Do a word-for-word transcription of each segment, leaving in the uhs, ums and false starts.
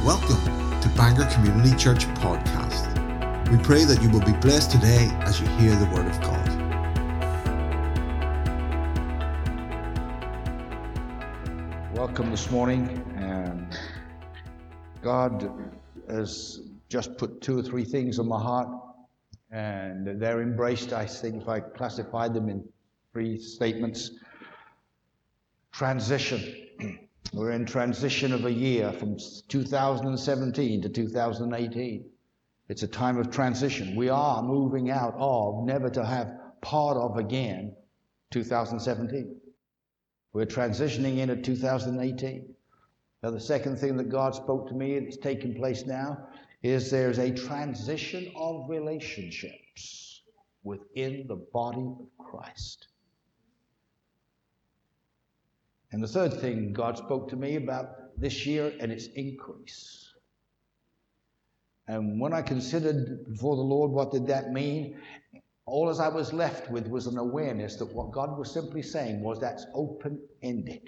Welcome to Bangor Community Church Podcast. We pray that you will be blessed today as you hear the Word of God. Welcome this morning. Um, God has just put two or three things on my heart, and they're embraced. I think if I classify them in three statements. Transition. We're in transition of a year from two thousand seventeen to two thousand eighteen. It's a time of transition. We are moving out of, never to have part of again, two thousand seventeen. We're transitioning into two thousand eighteen. Now, the second thing that God spoke to me, it's taking place now, is there's a transition of relationships within the body of Christ. And the third thing God spoke to me about this year, and its increase. And when I considered before the Lord what did that mean, all as I was left with was an awareness that what God was simply saying was that's open-ended.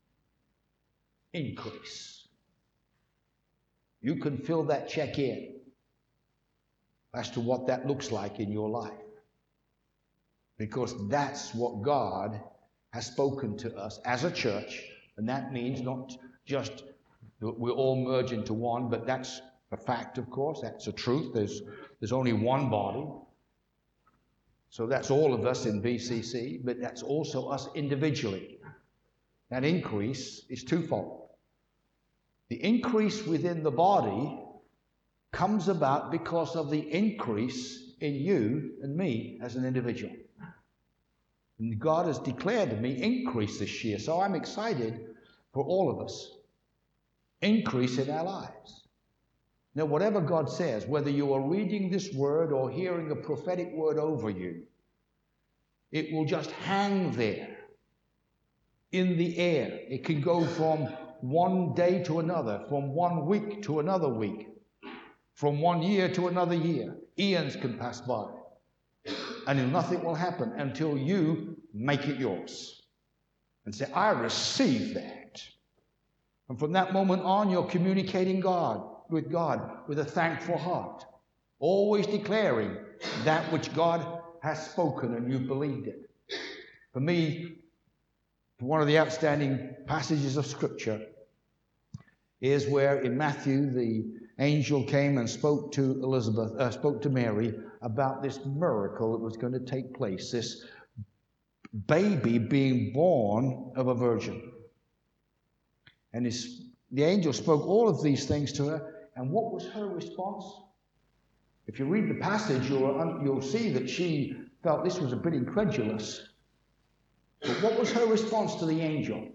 Increase. You can fill that check in as to what that looks like in your life. Because that's what God has spoken to us as a church, and that means not just that we all merge into one, but that's a fact, of course. That's a truth. There's there's only one body. So that's all of us in B C C, but that's also us individually. That increase is twofold. The increase within the body comes about because of the increase in you and me as an individual. And God has declared to me increase this year, so I'm excited for all of us. Increase in our lives. Now, whatever God says, whether you are reading this word or hearing a prophetic word over you, it will just hang there in the air. It can go from one day to another, from one week to another week, from one year to another year. Eons can pass by. And nothing will happen until you make it yours and say, I receive that. And from that moment on, you're communicating God with God with a thankful heart, always declaring that which God has spoken and you've believed it. For me, one of the outstanding passages of Scripture is where in Matthew the angel came and spoke to Elizabeth, uh, spoke to Mary about this miracle that was going to take place, this baby being born of a virgin. And his, the angel spoke all of these things to her, and what was her response? If you read the passage, you'll, you'll see that she felt this was a bit incredulous. But what was her response to the angel?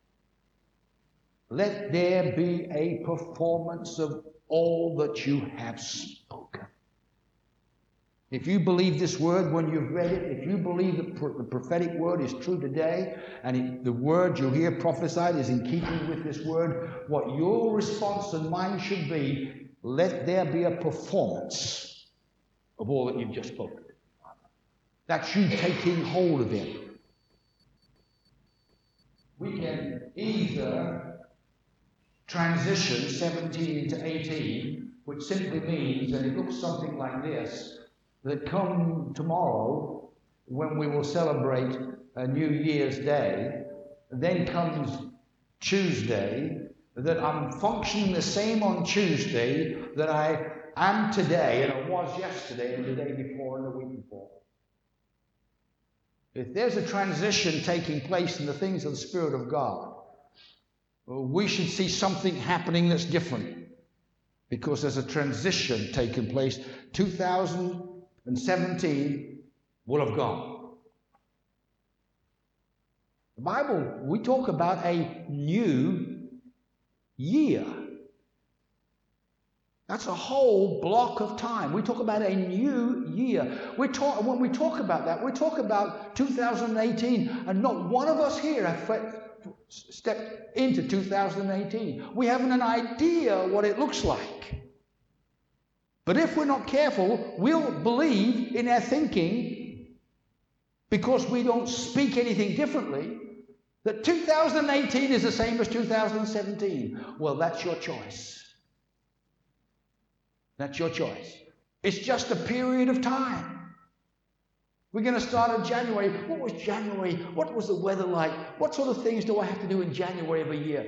Let there be a performance of all that you have spoken. If you believe this word when you've read it, if you believe that the prophetic word is true today, and it, the word you hear prophesied is in keeping with this word, what your response and mine should be, let there be a performance of all that you've just spoken. That's you taking hold of it. We can either transition seventeen into eighteen, which simply means, and it looks something like this, that come tomorrow, when we will celebrate a New Year's Day, then comes Tuesday, that I'm functioning the same on Tuesday that I am today, and I was yesterday, and the day before, and the week before. If there's a transition taking place in the things of the Spirit of God, we should see something happening that's different, because there's a transition taking place. two thousand seventeen will have gone. The Bible, we talk about a new year. That's a whole block of time. We talk about a new year. We talk, when we talk about that, we talk about two thousand eighteen, and not one of us here have stepped into two thousand eighteen. We haven't an idea what it looks like. But if we're not careful, we'll believe in our thinking, because we don't speak anything differently, that two thousand eighteen is the same as two thousand seventeen. Well, that's your choice. That's your choice. It's just a period of time. We're going to start in January. What was January? What was the weather like? What sort of things do I have to do in January of a year?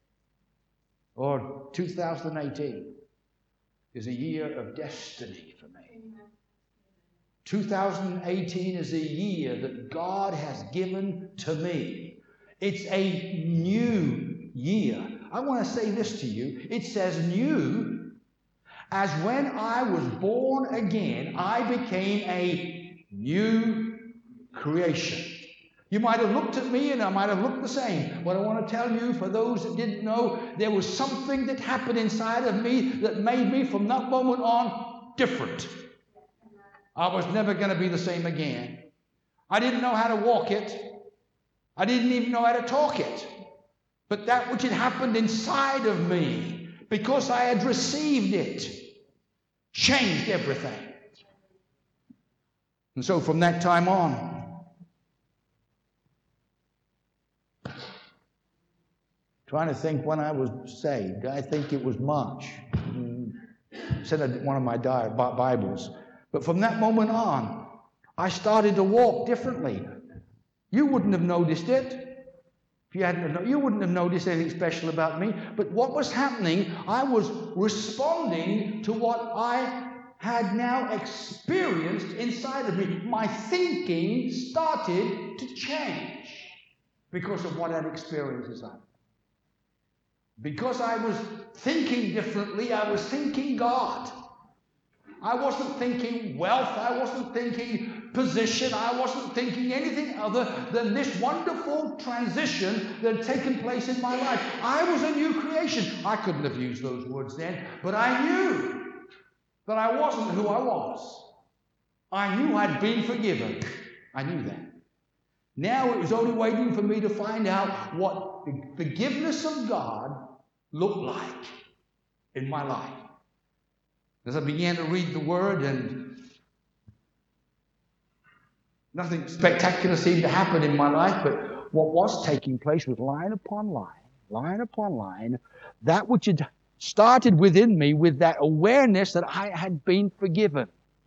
Or two thousand eighteen is a year of destiny for me. two thousand eighteen is a year that God has given to me. It's a new year. I want to say this to you. It says new, as when I was born again, I became a new creation. You might have looked at me and I might have looked the same. But I want to tell you, for those that didn't know, there was something that happened inside of me that made me from that moment on different. I was never going to be the same again. I didn't know how to walk it. I didn't even know how to talk it. But that which had happened inside of me, because I had received it, changed everything. And so from that time on, trying to think when I was saved, I think it was March. Said in one of my Bibles. But from that moment on, I started to walk differently. You wouldn't have noticed it. If you hadn't, you wouldn't have noticed anything special about me. But what was happening, I was responding to what I had now experienced inside of me. My thinking started to change because of what I'd experienced inside. Because I was thinking differently, I was thinking God. I wasn't thinking wealth, I wasn't thinking position, I wasn't thinking anything other than this wonderful transition that had taken place in my life. I was a new creation. I couldn't have used those words then, but I knew that I wasn't who I was. I knew I'd been forgiven. I knew that. Now it was only waiting for me to find out what the forgiveness of God looked like in my life. As I began to read the Word, and nothing spectacular seemed to happen in my life, but what was taking place was line upon line, line upon line, that which had started within me with that awareness that I had been forgiven.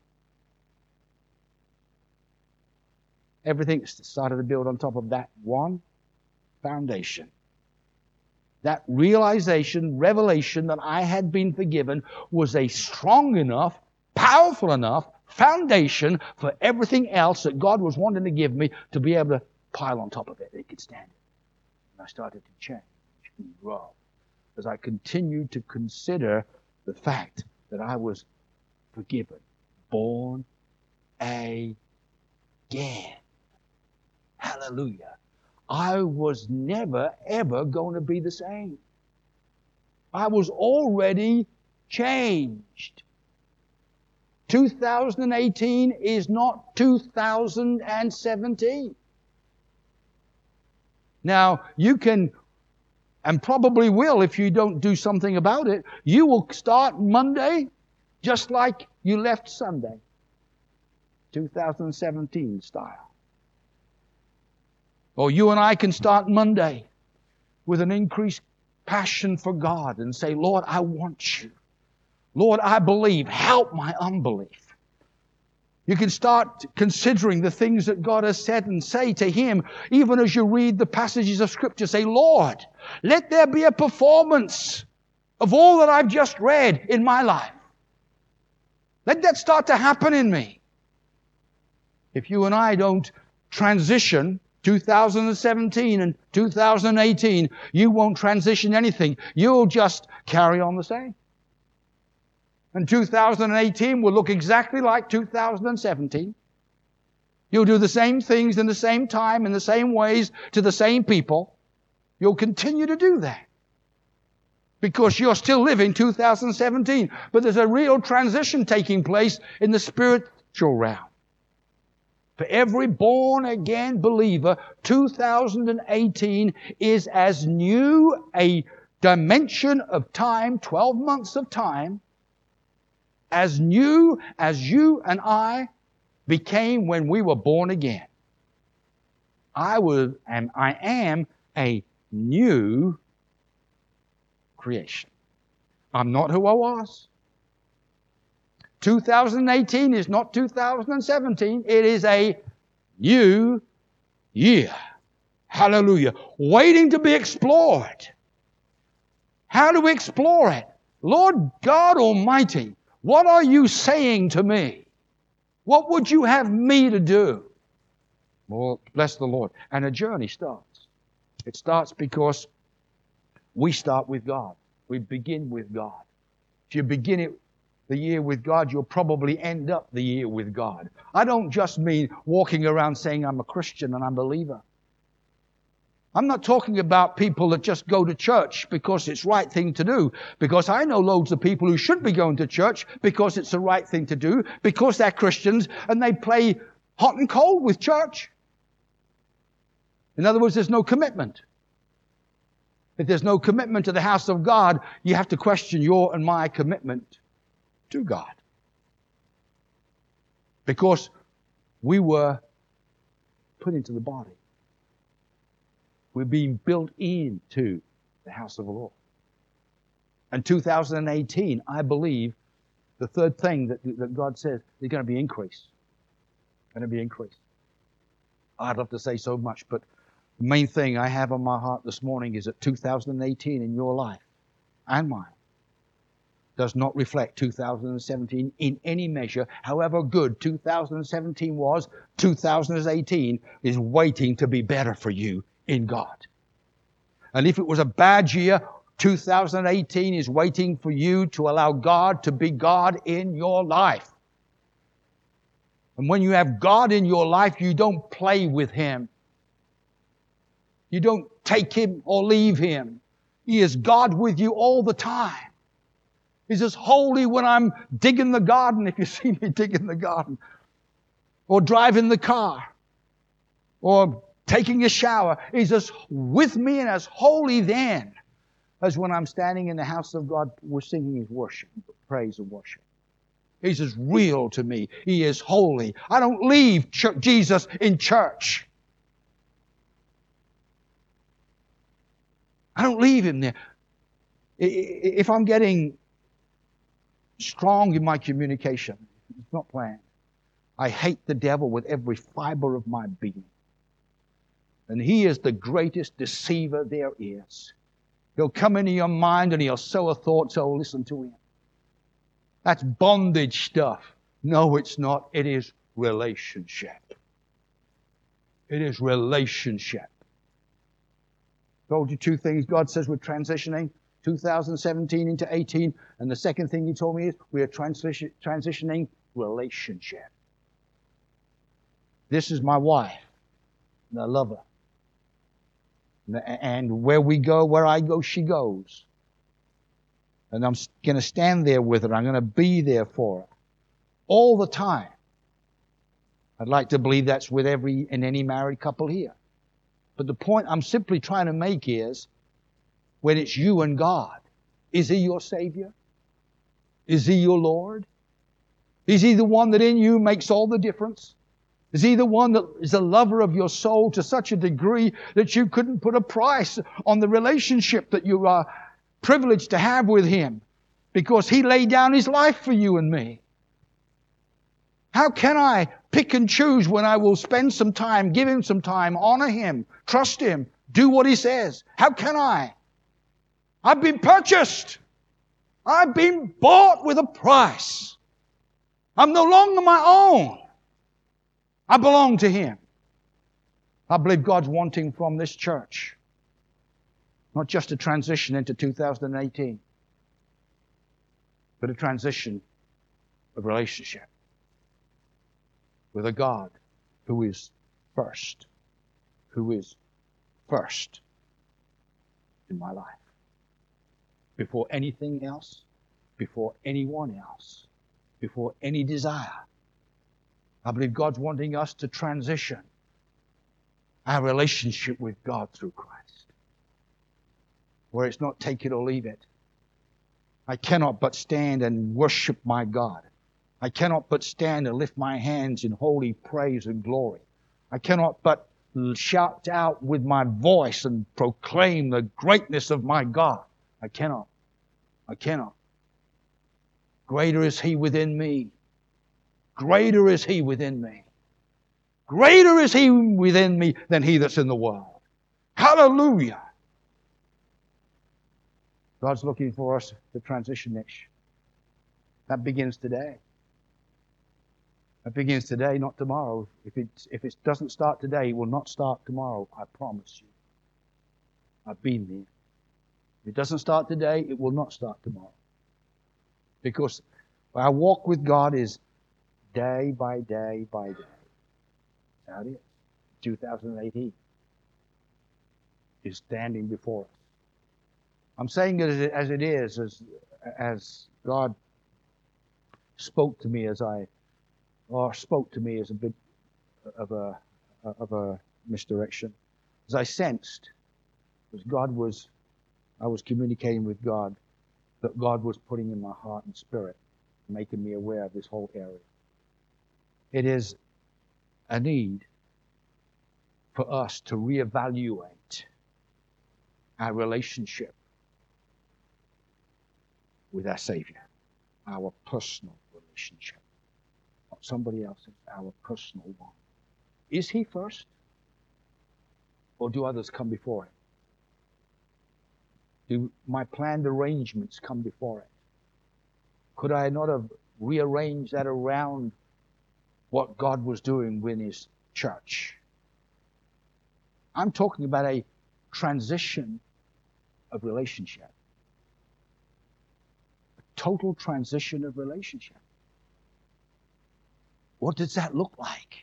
Everything started to build on top of that one foundation. That realization, revelation that I had been forgiven was a strong enough, powerful enough foundation for everything else that God was wanting to give me to be able to pile on top of it. It could stand it. And I started to change and grow as I continued to consider the fact that I was forgiven, born again. Hallelujah. I was never, ever going to be the same. I was already changed. two thousand eighteen is not two thousand seventeen. Now, you can, and probably will if you don't do something about it, you will start Monday just like you left Sunday. two thousand seventeen style. Or you and I can start Monday with an increased passion for God and say, Lord, I want you. Lord, I believe. Help my unbelief. You can start considering the things that God has said and say to Him, even as you read the passages of Scripture. Say, Lord, let there be a performance of all that I've just read in my life. Let that start to happen in me. If you and I don't transition two thousand seventeen and two thousand eighteen, you won't transition anything. You'll just carry on the same. And two thousand eighteen will look exactly like two thousand seventeen. You'll do the same things in the same time, in the same ways, to the same people. You'll continue to do that. Because you're still living two thousand seventeen. But there's a real transition taking place in the spiritual realm. For every born-again believer, two thousand eighteen is as new a dimension of time, twelve months of time, as new as you and I became when we were born again. I was, and I am a new creation. I'm not who I was. two thousand eighteen is not two thousand seventeen. It is a new year. Hallelujah. Waiting to be explored. How do we explore it? Lord God Almighty, what are you saying to me? What would you have me to do? Well, bless the Lord. And a journey starts. It starts because we start with God. We begin with God. If you begin it, the year with God, you'll probably end up the year with God. I don't just mean walking around saying I'm a Christian and I'm a believer. I'm not talking about people that just go to church because it's the right thing to do. Because I know loads of people who should be going to church because it's the right thing to do, because they're Christians, and they play hot and cold with church. In other words, there's no commitment. If there's no commitment to the house of God, you have to question your and my commitment to God. Because we were put into the body. We're being built into the house of the Lord. And two thousand eighteen, I believe, the third thing that, that God says, there's going to be increase. Going to be increase. I'd love to say so much, but the main thing I have on my heart this morning is that two thousand eighteen in your life and mine does not reflect two thousand seventeen in any measure. However good two thousand seventeen was, two thousand eighteen is waiting to be better for you in God. And if it was a bad year, two thousand eighteen is waiting for you to allow God to be God in your life. And when you have God in your life, you don't play with Him. You don't take Him or leave Him. He is God with you all the time. He's as holy when I'm digging the garden, if you see me digging the garden, or driving the car, or taking a shower. He's as with me and as holy then as when I'm standing in the house of God, we're singing His worship, praise and worship. He's as real to me. He is holy. I don't leave ch- Jesus in church. I don't leave Him there. If I'm getting strong in my communication, it's not planned. I hate the devil with every fiber of my being. And he is the greatest deceiver there is. He'll come into your mind and he'll sow a thought, so listen to him. That's bondage stuff. No, it's not. It is relationship. It is relationship. Told you two things. God says we're transitioning two thousand seventeen into eighteen. And the second thing He told me is we are transition, transitioning relationship. This is my wife. And I love her. And where we go, where I go, she goes. And I'm going to stand there with her. I'm going to be there for her. All the time. I'd like to believe that's with every and any married couple here. But the point I'm simply trying to make is, when it's you and God, is He your Savior? Is He your Lord? Is He the one that in you makes all the difference? Is He the one that is a lover of your soul to such a degree that you couldn't put a price on the relationship that you are privileged to have with Him? Because He laid down His life for you and me. How can I pick and choose when I will spend some time, give Him some time, honor Him, trust Him, do what He says? How can I? I've been purchased. I've been bought with a price. I'm no longer my own. I belong to Him. I believe God's wanting from this church not just a transition into two thousand eighteen, but a transition of relationship with a God who is first, who is first in my life. Before anything else, before anyone else, before any desire. I believe God's wanting us to transition our relationship with God through Christ, where it's not take it or leave it. I cannot but stand and worship my God. I cannot but stand and lift my hands in holy praise and glory. I cannot but shout out with my voice and proclaim the greatness of my God. I cannot. I cannot. Greater is He within me. Greater is He within me. Greater is He within me than he that's in the world. Hallelujah. God's looking for us to transition next. That begins today. That begins today, not tomorrow. If it, if it doesn't start today, it will not start tomorrow. I promise you. I've been there. If it doesn't start today, it will not start tomorrow. Because our walk with God is day by day by day. That's how it is. two thousand eighteen is standing before us. I'm saying it as it is, as, as God spoke to me as I, or spoke to me as a bit of a, of a misdirection. As I sensed, as God was, I was communicating with God, that God was putting in my heart and spirit, making me aware of this whole area. It is a need for us to reevaluate our relationship with our Savior, our personal relationship. Not somebody else's, our personal one. Is He first? Or do others come before Him? Do my planned arrangements come before it? Could I not have rearranged that around what God was doing with His church? I'm talking about a transition of relationship. A total transition of relationship. What does that look like?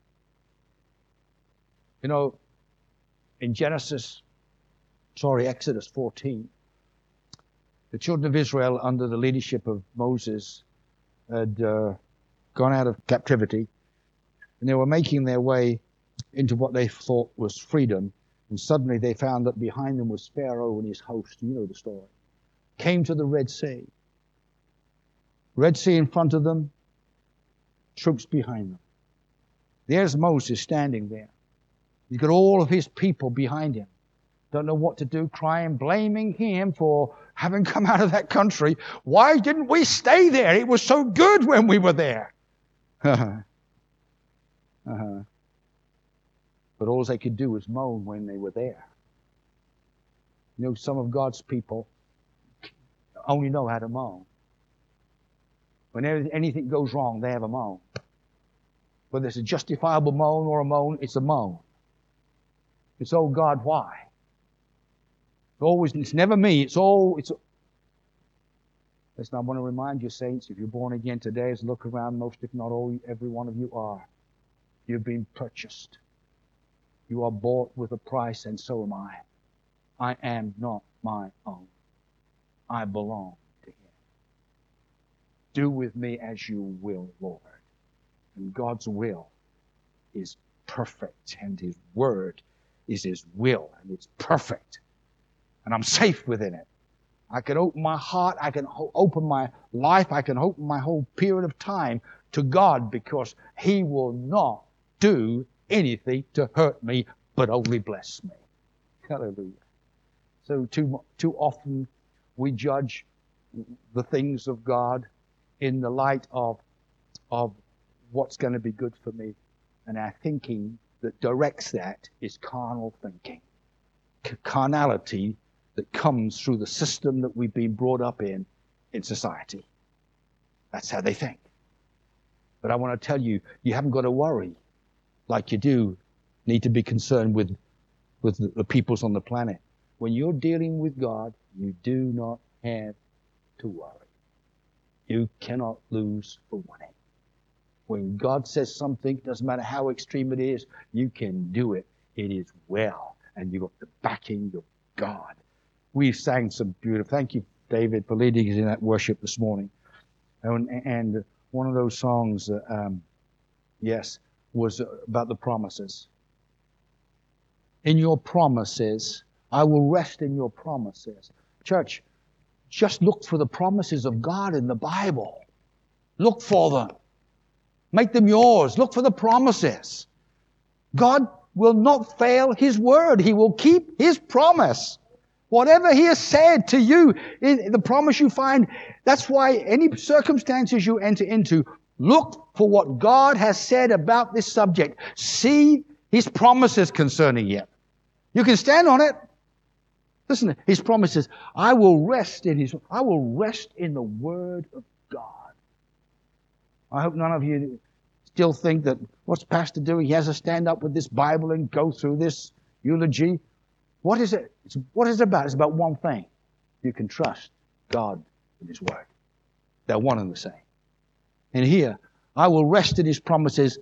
You know, in Genesis, sorry, Exodus fourteen, the children of Israel, under the leadership of Moses, had uh, gone out of captivity, and they were making their way into what they thought was freedom, and suddenly they found that behind them was Pharaoh and his host. You know the story. Came to the Red Sea. Red Sea in front of them, troops behind them. There's Moses standing there. He's got all of his people behind him. Don't know what to do, crying, blaming him for having come out of that country. Why didn't we stay there? It was so good when we were there. uh-huh. But all they could do was moan when they were there. You know, some of God's people only know how to moan. When anything goes wrong, they have a moan. Whether it's a justifiable moan or a moan, it's a moan. It's, oh God, why? It's always, it's never me, it's all, it's... Listen, I want to remind you, saints, if you're born again today, as look around, most if not all, every one of you are. You've been purchased. You are bought with a price, and so am I. I am not my own. I belong to Him. Do with me as you will, Lord. And God's will is perfect, and His word is His will, and it's perfect. And I'm safe within it. I can open my heart, I can ho- open my life, I can open my whole period of time to God, because He will not do anything to hurt me, but only bless me. Hallelujah. So too, too often we judge the things of God in the light of, of what's going to be good for me. And our thinking that directs that is carnal thinking. C- carnality that comes through the system that we've been brought up in, in society. That's how they think. But I want to tell you, you haven't got to worry like you do need to be concerned with, with the, the peoples on the planet. When you're dealing with God, you do not have to worry. You cannot lose for winning. When God says something, doesn't matter how extreme it is, you can do it. It is well. And you've got the backing of God. We sang some beautiful, thank you, David, for leading us in that worship this morning. And, and one of those songs, uh, um, yes, was about the promises. In your promises, I will rest in your promises. Church, just look for the promises of God in the Bible. Look for them. Make them yours. Look for the promises. God will not fail His word. He will keep His promise. Whatever He has said to you, in the promise you find, that's why any circumstances you enter into, look for what God has said about this subject. See His promises concerning it. You can stand on it. Listen, His promises, I will rest in His, I will rest in the Word of God. I hope none of you still think that what's Pastor doing? He has to stand up with this Bible and go through this eulogy. What is it? It's, what is it about? It's about one thing. You can trust God in His Word. They're one and the same. And here, I will rest in His promises.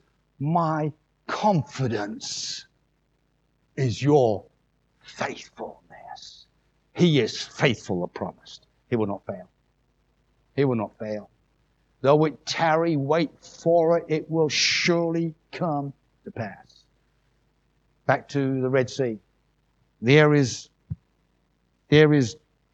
My confidence is your faithfulness. He is faithful as promised. He will not fail. He will not fail. Though it tarry, wait for it, it will surely come to pass. Back to the Red Sea. There is, there is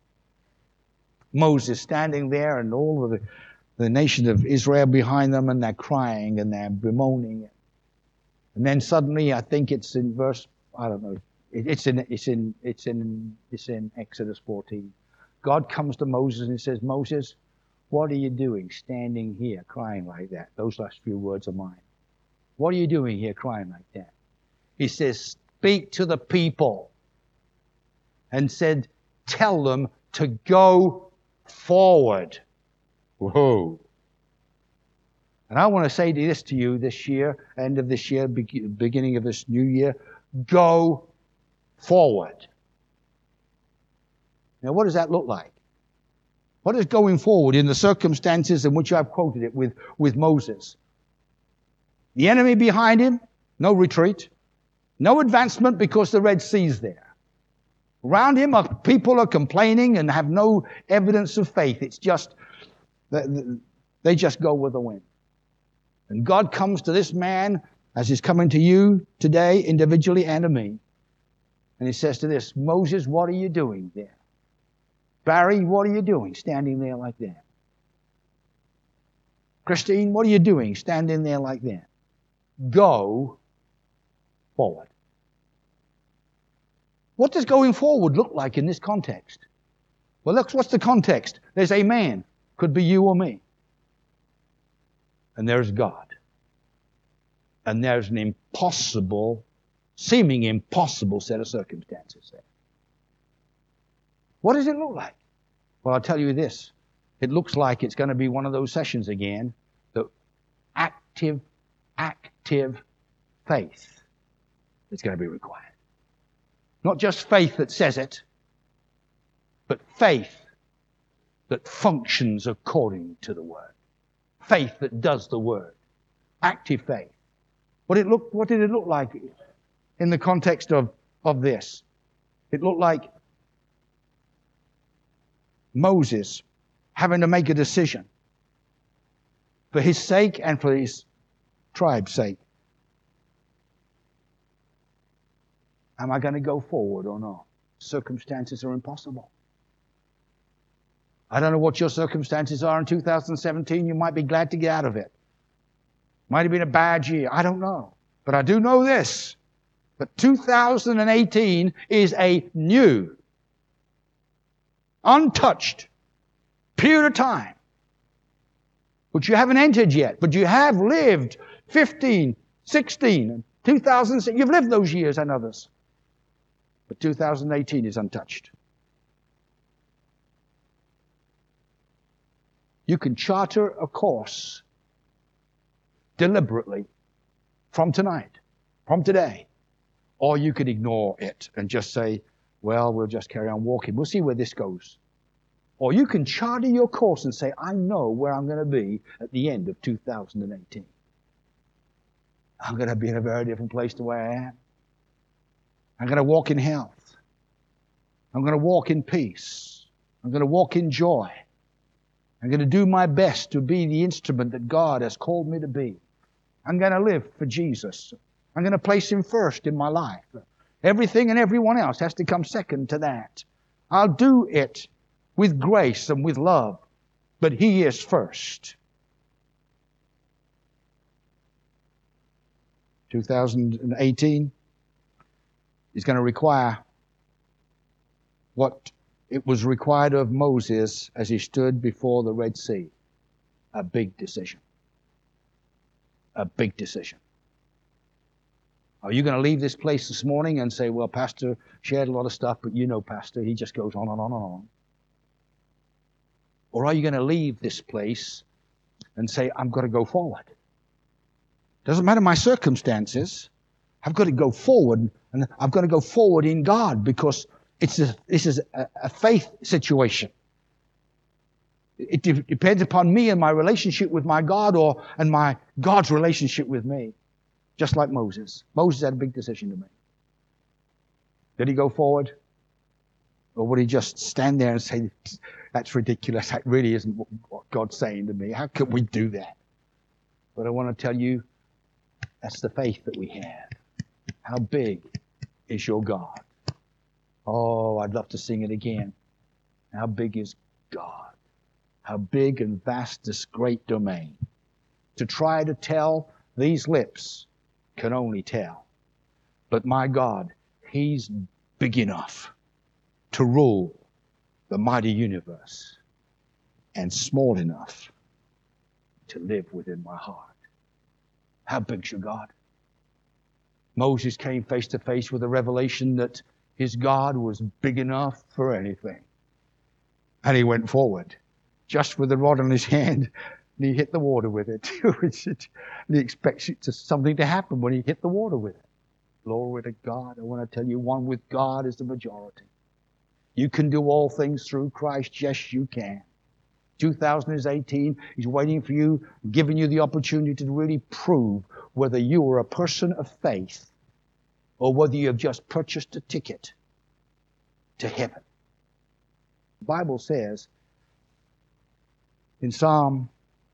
Moses standing there and all of the, the nation of Israel behind them, and they're crying and they're bemoaning. And then suddenly, I think it's in verse, I don't know, it, it's in, it's in, it's in, it's in Exodus fourteen. God comes to Moses and He says, Moses, what are you doing standing here crying like that? Those last few words are mine. What are you doing here crying like that? He says, speak to the people. And said, tell them to go forward. Whoa. And I want to say this to you this year, end of this year, beginning of this new year, go forward. Now, what does that look like? What is going forward in the circumstances in which I've quoted it with, with Moses? The enemy behind him, no retreat, no advancement because the Red Sea's there. Around him, are, people are complaining and have no evidence of faith. It's just, they just go with the wind. And God comes to this man, as He's coming to you today, individually and to me. And He says to this, Moses, what are you doing there? Barry, what are you doing standing there like that? Christine, what are you doing standing there like that? Go forward. What does going forward look like in this context? Well, look, what's the context? There's a man, could be you or me. And there's God. And there's an impossible, seeming impossible set of circumstances there. What does it look like? Well, I'll tell you this. It looks like it's going to be one of those sessions again, the active, active faith that's going to be required. Not just faith that says it, but faith that functions according to the Word. Faith that does the Word. Active faith. What it look, what did it look like in the context of, of this? It looked like Moses having to make a decision for his sake and for his tribe's sake. Am I going to go forward or not? Circumstances are impossible. I don't know what your circumstances are in two thousand seventeen. You might be glad to get out of it. Might have been a bad year. I don't know. But I do know this. That two thousand eighteen is a new, untouched period of time, which you haven't entered yet. But you have lived fifteen, sixteen, and two thousand. You've lived those years and others. But two thousand eighteen is untouched. You can charter a course deliberately from tonight, from today, or you could ignore it and just say, well, we'll just carry on walking. We'll see where this goes. Or you can charter your course and say, I know where I'm going to be at the end of two thousand eighteen. I'm going to be in a very different place to where I am. I'm going to walk in health. I'm going to walk in peace. I'm going to walk in joy. I'm going to do my best to be the instrument that God has called me to be. I'm going to live for Jesus. I'm going to place Him first in my life. Everything and everyone else has to come second to that. I'll do it with grace and with love, but He is first. two thousand eighteen is going to require what it was required of Moses as he stood before the Red Sea. A big decision. A big decision. Are you going to leave this place this morning and say, well, Pastor shared a lot of stuff, but you know, Pastor, he just goes on and on and on? Or are you going to leave this place and say, I'm going to go forward? Doesn't matter my circumstances. I've got to go forward, and I've got to go forward in God, because it's a, this is a, a faith situation. It de- depends upon me and my relationship with my God, or and my God's relationship with me. Just like Moses. Moses had a big decision to make. Did he go forward? Or would he just stand there and say, that's ridiculous, that really isn't what God's saying to me. How can we do that? But I want to tell you, that's the faith that we have. How big is your God? Oh, I'd love to sing it again. How big is God? How big and vast this great domain. To try to tell, these lips can only tell. But my God, He's big enough to rule the mighty universe, and small enough to live within my heart. How big's your God? Moses came face to face with a revelation that his God was big enough for anything. And he went forward, just with the rod in his hand, and he hit the water with it. And he expects it to, something to happen when he hit the water with it. Glory to God. I want to tell you, one with God is the majority. You can do all things through Christ. Yes, you can. two thousand eighteen, He's waiting for you, giving you the opportunity to really prove whether you are a person of faith or whether you have just purchased a ticket to heaven. The Bible says in Psalm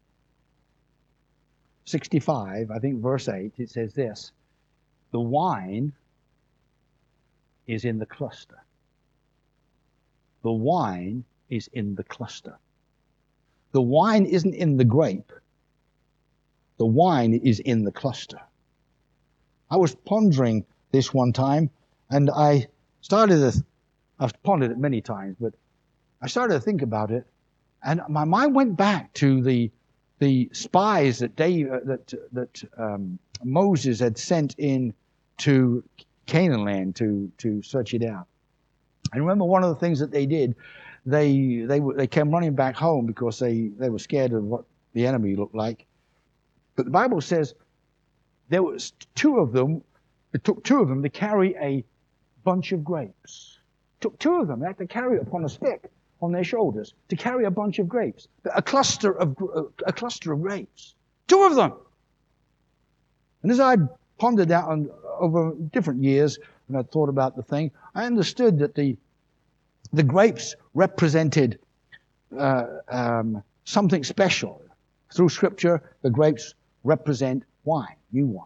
sixty-five, I think verse eight, it says this, the wine is in the cluster. The wine is in the cluster. The wine isn't in the grape. The wine is in the cluster. I was pondering this one time, and I started to, I've pondered it many times, but I started to think about it, and my mind went back to the the spies that Dave, uh, that that um, Moses had sent in to Canaan land to to search it out. And remember, one of the things that they did, they they they came running back home because they, they were scared of what the enemy looked like. But the Bible says there was two of them. It took two of them to carry a bunch of grapes. It took two of them. They had to carry it upon a stick on their shoulders to carry a bunch of grapes, a cluster of a cluster of grapes. Two of them. And as I pondered out on, over different years, and I thought about the thing, I understood that the the grapes represented uh, um, something special. Through Scripture, the grapes represent wine, new wine.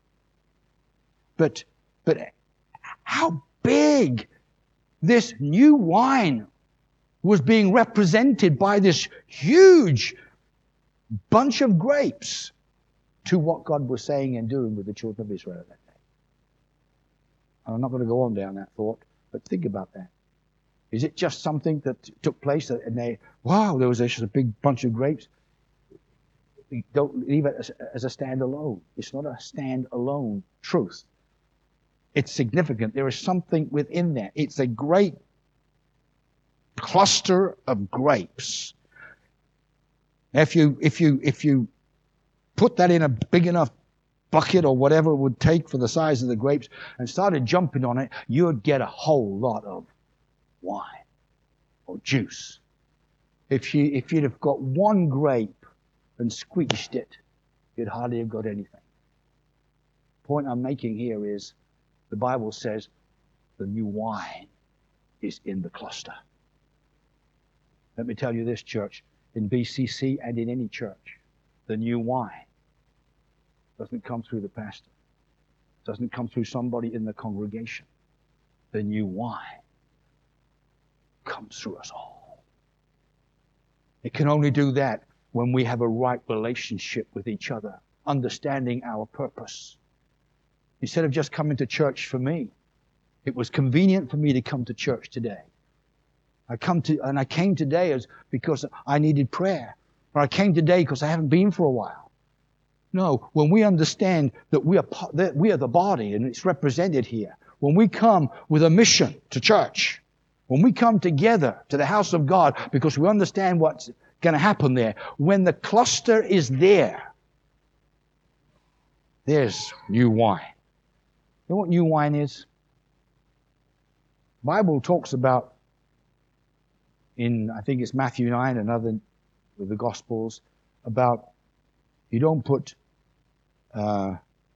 But but how big this new wine was being represented by this huge bunch of grapes to what God was saying and doing with the children of Israel at that day. I'm not going to go on down that thought, but think about that. Is it just something that took place and they, wow, there was just a big bunch of grapes? Don't leave it as, as a standalone. It's not a standalone truth. It's significant. There is something within that. It's a great cluster of grapes. If you if you if you put that in a big enough bucket or whatever it would take for the size of the grapes and started jumping on it, you would get a whole lot of wine or juice. If you if you'd have got one grape and squeezed it, you'd hardly have got anything. The point I'm making here is the Bible says the new wine is in the cluster. Let me tell you this, church, in B C C and in any church, the new wine doesn't come through the pastor. Doesn't come through somebody in the congregation. The new wine comes through us all. It can only do that when we have a right relationship with each other, understanding our purpose. Instead of just coming to church for me, it was convenient for me to come to church today. I come to, and I came today as because I needed prayer. Or I came today because I haven't been for a while. No, when we understand that we are, that we are the body and it's represented here, when we come with a mission to church, when we come together to the house of God because we understand what's going to happen there, when the cluster is there, there's new wine. You know what new wine is? The Bible talks about, in I think it's Matthew nine, another of the Gospels, about you don't put uh,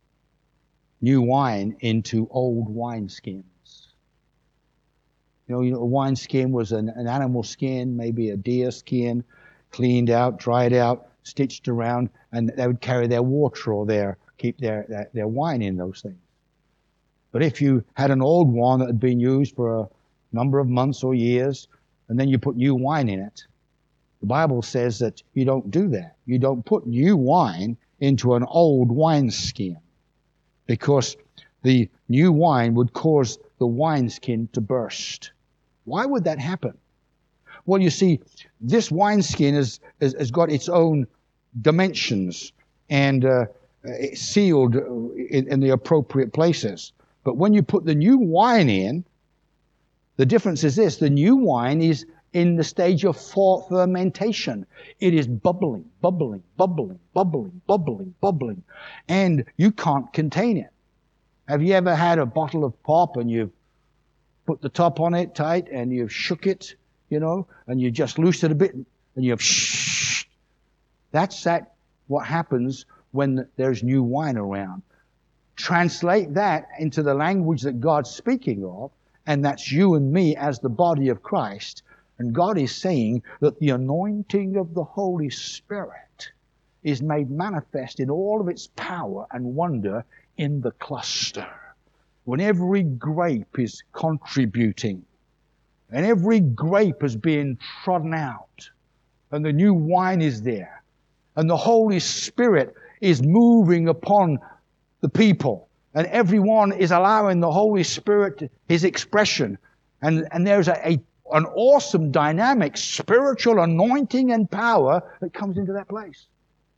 new wine into old wineskins. You know, you know, a wineskin was an, an animal skin, maybe a deer skin, cleaned out, dried out, stitched around, and they would carry their water or their keep their, their, their wine in those things. But if you had an old one that had been used for a number of months or years, and then you put new wine in it, the Bible says that you don't do that. You don't put new wine into an old wineskin, because the new wine would cause the wineskin to burst. Why would that happen? Well, you see, this wineskin has, has, has got its own dimensions and uh, it's sealed in, in the appropriate places. But when you put the new wine in, the difference is this: the new wine is in the stage of fermentation. It is bubbling, bubbling, bubbling, bubbling, bubbling, bubbling, and you can't contain it. Have you ever had a bottle of pop and you've put the top on it tight and you've shook it, you know, and you just loosed it a bit and you've shh? That's that what happens when there's new wine around. Translate that into the language that God's speaking of, and that's you and me as the body of Christ. And God is saying that the anointing of the Holy Spirit is made manifest in all of its power and wonder in the cluster. When every grape is contributing, and every grape is being trodden out, and the new wine is there, and the Holy Spirit is moving upon the people, and everyone is allowing the Holy Spirit His expression, and, and there's a, a an awesome dynamic spiritual anointing and power that comes into that place.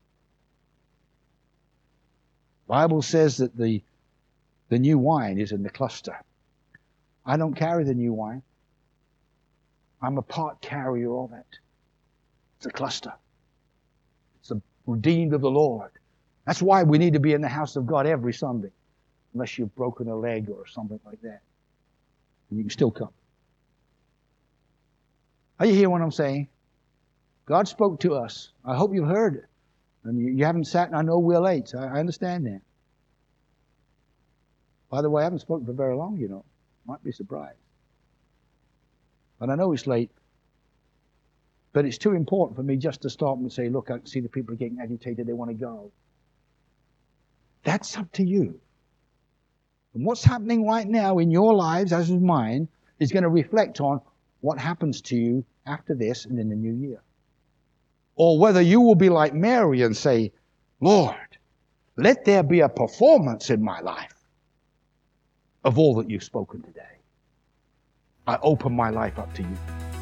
The Bible says that the, the new wine is in the cluster. I don't carry the new wine. I'm a part carrier of it. It's a cluster. It's the redeemed of the Lord. That's why we need to be in the house of God every Sunday, unless you've broken a leg or something like that. You can still come. Are you hearing what I'm saying? God spoke to us. I hope you've heard it. And you, you haven't sat, and I know we're late. I, I understand that. By the way, I haven't spoken for very long, you know. Might be surprised. And I know it's late. But it's too important for me just to stop and say, look, I can see the people are getting agitated. They want to go. That's up to you. And what's happening right now in your lives, as is mine, is going to reflect on what happens to you after this and in the new year. Or whether you will be like Mary and say, Lord, let there be a performance in my life of all that you've spoken today. I open my life up to you.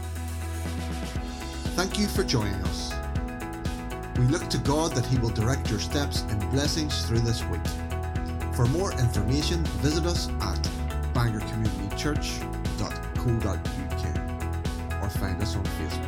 Thank you for joining us. We look to God that He will direct your steps in blessings through this week. For more information, visit us at bangor community church dot co dot uk or find us on Facebook.